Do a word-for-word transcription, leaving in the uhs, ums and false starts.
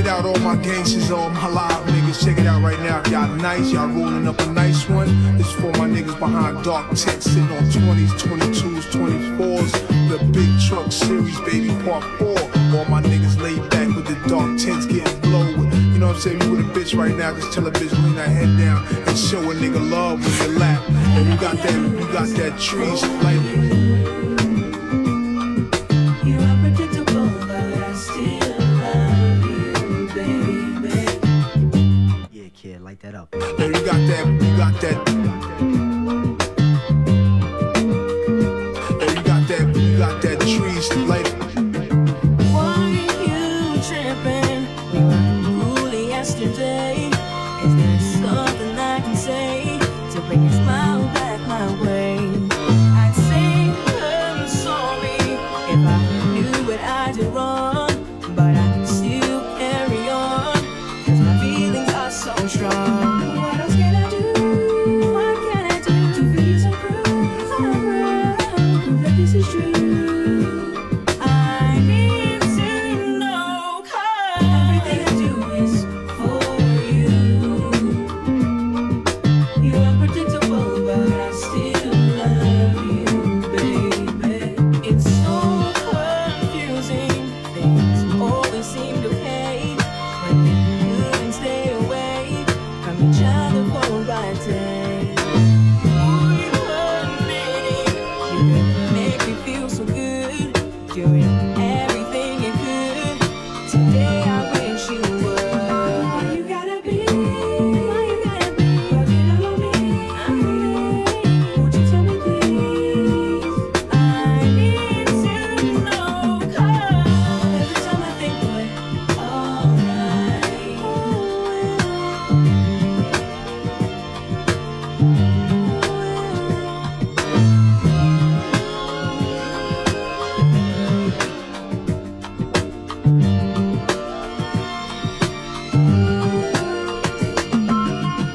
out all my gangsters, all my live niggas. Check it out right now. If y'all nice, y'all rolling up a nice one. This is for my niggas behind dark tents, sitting on twenties, twenty-twos, twenty-fours. The big truck series, baby, part four. All my niggas laid back with the dark tents getting blown with. You know what I'm saying? You with a bitch right now, just tell a bitch lean her head down and show a nigga love with your lap. And you got that, you got that trees like. Light that up. Yeah, you got that, you got that. Yeah, you got that, you got that trees light. Why you tripping? Coolly yesterday. Is that